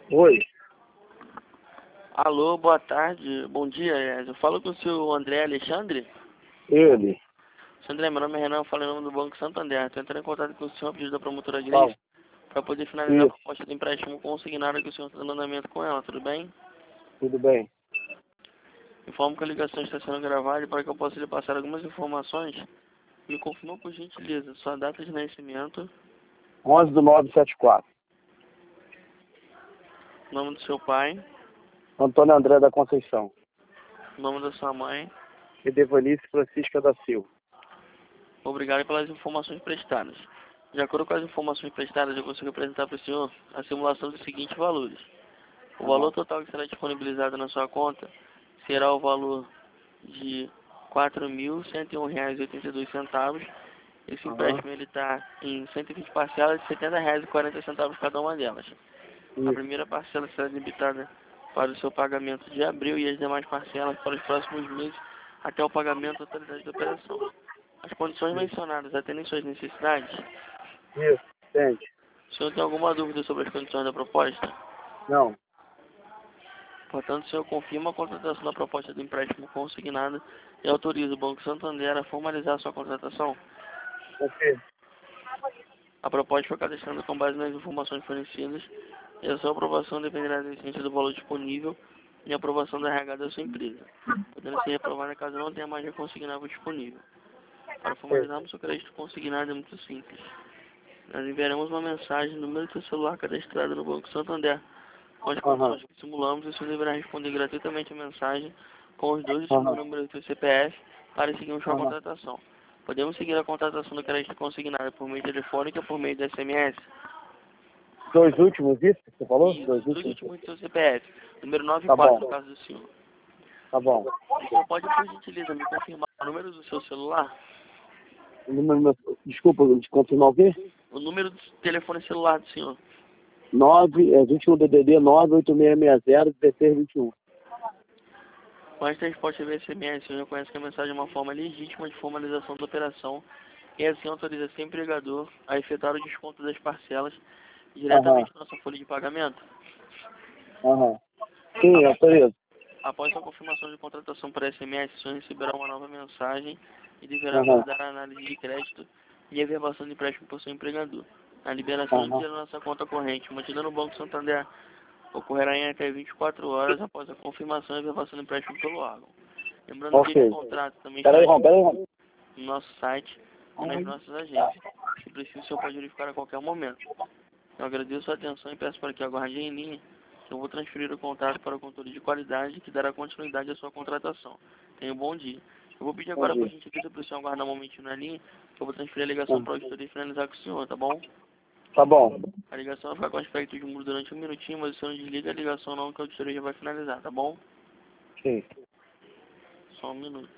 Oi, Alô, boa tarde, bom dia. Eu falo com o senhor André Alexandre. ele. Senhor André, meu nome é Renan, eu falo em nome do Banco Santander. Estou entrando em contato com o senhor a pedido da promotora Grace Fala. para poder finalizar a Isso, proposta de empréstimo consignado que o senhor está dando andamento com ela, tudo bem? tudo bem. Informo que a ligação está sendo gravada e para que eu possa lhe passar algumas informações, me confirma por gentileza sua data de nascimento, 11/9/74. nome do seu pai, Antônio André da Conceição. nome da sua mãe. E Devanice Francisca da Silva. Obrigado pelas informações prestadas. De acordo com as informações prestadas, eu consigo apresentar para o senhor a simulação dos seguintes valores. O valor total que será disponibilizado na sua conta será o valor de R$ 4.101,82. Esse empréstimo ele está em 120 parcelas de R$ 70,40 cada uma delas. A Isso. primeira parcela será debitada para o seu pagamento de abril e as demais parcelas para os próximos meses até o pagamento da totalidade da operação. As condições mencionadas atendem suas necessidades? Isso, entende? O senhor tem alguma dúvida sobre as condições da proposta? Não. Portanto, o senhor confirma a contratação da proposta de empréstimo consignado e autoriza o Banco Santander a formalizar sua contratação. Confirmo. A proposta foi cadastrada com base nas informações fornecidas e a sua aprovação dependerá da existência do valor disponível e a aprovação da RH da sua empresa, podendo ser aprovada caso não tenha mais consignável disponível. Para formalizarmos o crédito consignado é muito simples. Nós enviaremos uma mensagem no número do seu celular cadastrado no Banco Santander com as condições que simulamos e você deverá responder gratuitamente a mensagem com os dois últimos números do seu CPF para seguirmos sua contratação. Podemos seguir a contratação do crédito consignado por meio telefônico ou por meio de SMS? Dois últimos, isso que você falou? E Dois os dois últimos. últimos do seu CPF, número 9 e Tá 4 bom, no caso do senhor. tá bom. O senhor pode, por gentileza, me confirmar o número do seu celular? O número, desculpa, de continuar o quê? O número do telefone celular do senhor? 21 DDD 98660-1621. Com esta resposta via SMS, o senhor reconhece que a mensagem é uma forma legítima de formalização da operação e assim autoriza seu empregador a efetuar o desconto das parcelas diretamente na nossa folha de pagamento. Sim, autorizo. Após a confirmação de contratação por SMS, o senhor receberá uma nova mensagem e deverá aguardar a análise de crédito e a verbação de empréstimo por seu empregador. A liberação de dinheiro na nossa conta corrente, mantida no Banco Santander, ocorrerá em até 24 horas após a confirmação e a verbação do empréstimo pelo órgão. Lembrando que esse contrato também está no nosso site e nas nossas agências. Se preciso, o senhor pode verificar a qualquer momento. Eu agradeço a atenção e peço para que aguarde em linha, que eu vou transferir o contrato para o controle de qualidade que dará continuidade à sua contratação. Tenha um bom dia. Eu vou pedir agora, por gentileza, para o senhor aguardar um momentinho na linha, que eu vou transferir a ligação para o auditoria e finalizar com o senhor, tá bom? Tá bom. A ligação vai ficar com aspecto de muro durante um minutinho, mas o senhor não desliga a ligação não, que a auditoria já vai finalizar, tá bom? Sim. Só um minuto.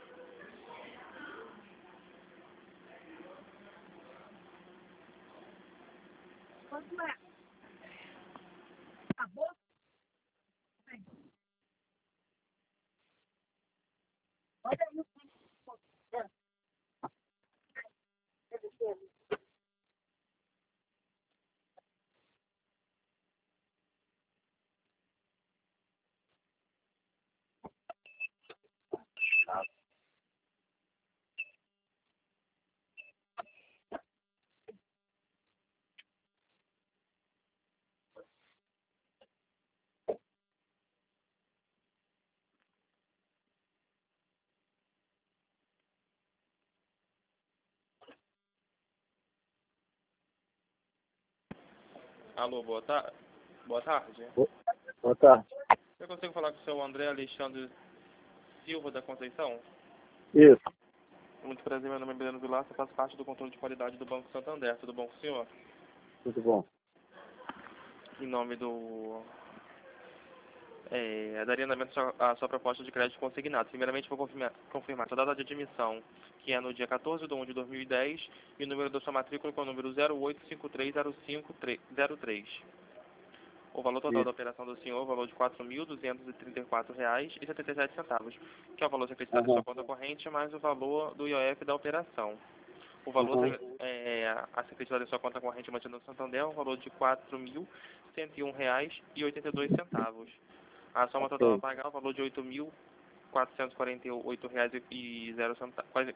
Alô, boa tarde. Boa tarde. Boa tarde. Eu consigo falar com o seu André Alexandre Silva da Conceição? Isso, Muito prazer, meu nome é Breno Vilar, eu faço parte do controle de qualidade do Banco Santander. Tudo bom com o senhor? tudo bom. Em nome do... daria andamento à sua proposta de crédito consignado. Primeiramente, vou confirmar sua data de admissão, que é no dia 14/1/2010, e o número da sua matrícula com o número 08530503. O valor total da operação do senhor é o valor de R$ 4.234,77, que é o valor acreditado em sua conta corrente, mais o valor do IOF da operação. O valor a ser acreditado em sua conta corrente mantida no Santander é um valor de R$ R$101,82. A soma total a pagar é o valor de R$8.448,00, quase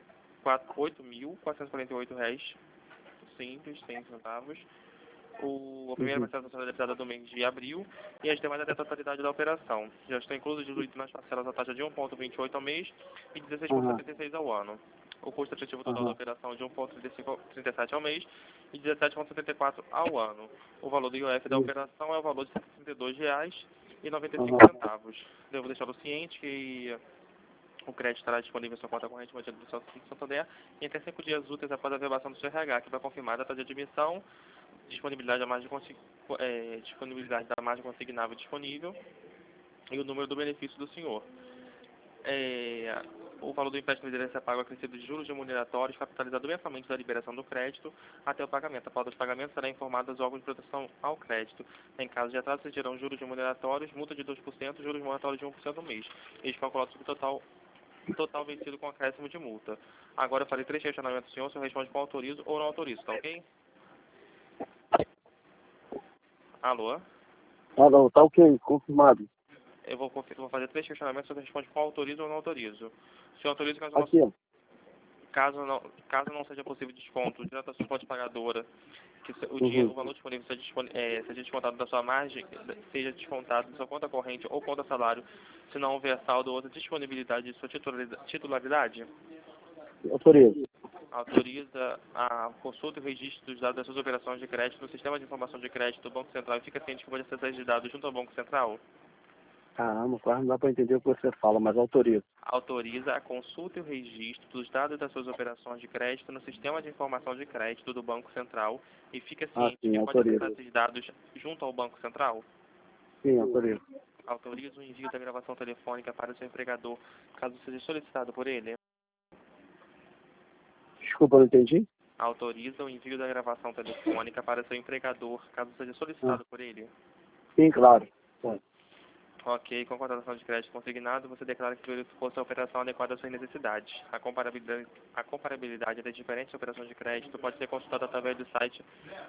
R$8.448, simples, sem centavos. A primeira parcela será debitada do mês de abril e as demais até a totalidade da operação. Já estão inclusos diluídos nas parcelas a taxa de 1,28 ao mês e 16,76 ao ano. O custo efetivo total da operação é de 1,37 ao mês e 17,74 ao ano. O valor do IOF da operação é o valor de R$ 132,95. Devo deixá-lo ciente que o crédito estará disponível em sua conta corrente mantido do Santander e até 5 dias úteis após a verbação do seu RH, que vai confirmar a data de admissão, disponibilidade da margem consignável disponível e o número do benefício do senhor. O valor do empréstimo deverá ser pago acrescido de juros remuneratórios, capitalizado mensalmente da liberação do crédito até o pagamento. A pauta de pagamento será informada aos órgãos de proteção ao crédito. Em caso de atraso, serão juros remuneratórios, multa de 2%, juros moratórios de 1% ao mês. Eles calculados sobre o total vencido com acréscimo de multa. Agora eu farei 3 questionamentos, senhor. O senhor responde com autorizo ou não autorizo, tá ok? Alô? Alô, tá ok, confirmado. Eu vou fazer 3 questionamentos, o senhor responde com autorizo ou não autorizo. O senhor autoriza caso não seja possível desconto direto da sua conta pagadora, que o valor disponível seja descontado da sua margem, seja descontado da sua conta corrente ou conta salário, se não houver saldo ou outra disponibilidade de sua titularidade? Autorizo. Autoriza a consulta e o registro dos dados das suas operações de crédito no sistema de informação de crédito do Banco Central e fica ciente que pode acessar esses dados junto ao Banco Central? Caramba, quase não dá para entender o que você fala, mas autorizo. Autoriza a consulta e o registro dos dados das suas operações de crédito no sistema de informação de crédito do Banco Central e fica ciente que pode acessar esses dados junto ao Banco Central? Sim, autorizo. Autoriza o envio da gravação telefônica para o seu empregador, caso seja solicitado por ele? Desculpa, não entendi? Autoriza o envio da gravação telefônica para seu empregador, caso seja solicitado por ele? Sim, claro. Ok, com contratação de crédito consignado, você declara que verificou sua operação adequada às suas necessidades. A comparabilidade das diferentes operações de crédito pode ser consultada através do site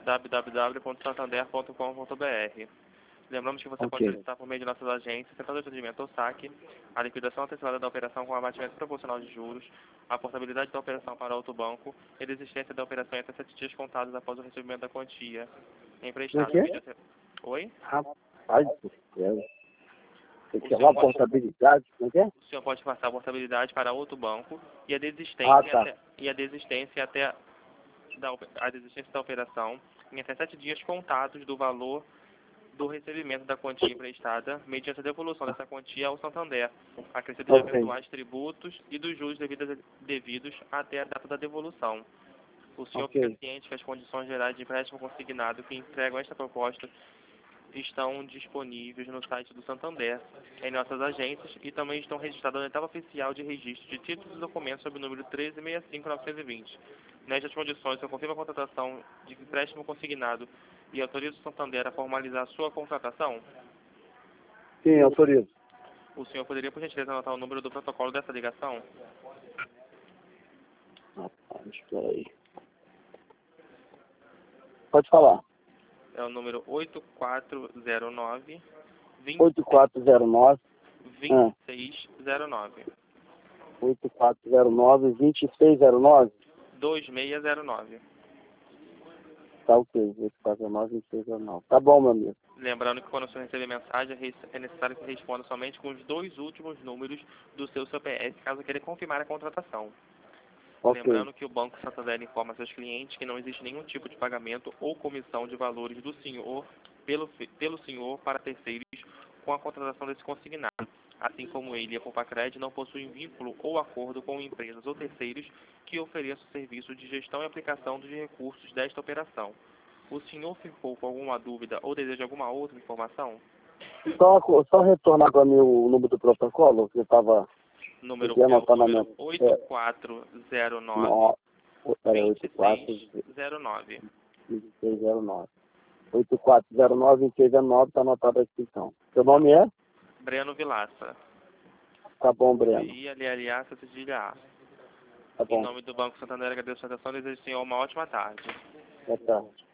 www.santander.com.br. Lembramos que você pode solicitar por meio de nossas agências, central de atendimento ou saque, a liquidação antecipada da operação com abatimento proporcional de juros, a portabilidade da operação para outro banco e a desistência da operação em até 7 dias contados após o recebimento da quantia. Emprestado. Oi? Rapaz do céu. Tem que lá a portabilidade, como é que é? O senhor pode passar a portabilidade para outro banco e a desistência a desistência da operação em até 7 dias contados do valor do recebimento da quantia emprestada, mediante a devolução dessa quantia ao Santander, acrescido de eventuais tributos e dos juros devidos até a data da devolução. O senhor fica ciente que as condições gerais de empréstimo consignado que entregam esta proposta estão disponíveis no site do Santander, em nossas agências, e também estão registradas na etapa oficial de registro de títulos e documentos sob o número 1365920. Nestas condições, eu confirmo a contratação de empréstimo consignado e autorizo o Santander a formalizar a sua contratação? Sim, autorizo. O senhor poderia, por gentileza, anotar o número do protocolo dessa ligação? Rapaz, espera aí. Pode falar. É o número 8409 8409 2609. 8409 2609. 2609. Tá ok, 8409 2609. Tá bom, meu amigo. Lembrando que quando o senhor receber mensagem, é necessário que responda somente com os 2 últimos números do seu CPF, caso queira confirmar a contratação. Lembrando que o Banco Santander informa seus clientes que não existe nenhum tipo de pagamento ou comissão de valores do senhor pelo senhor para terceiros com a contratação desse consignado. Assim como ele e a Compacred não possuem vínculo ou acordo com empresas ou terceiros que ofereçam serviço de gestão e aplicação dos recursos desta operação. O senhor ficou com alguma dúvida ou deseja alguma outra informação? Só retornar para mim o número do protocolo, que eu estava... Número 8409 2609. 2609. 8409 2609, está anotado aqui então. Seu nome é? Breno Vilaça. Tá bom, Breno. E LLA, cedilha A. Tá bom. Em nome do Banco Santander, agradeço a atenção e desejo ao senhor uma ótima tarde. Boa tarde.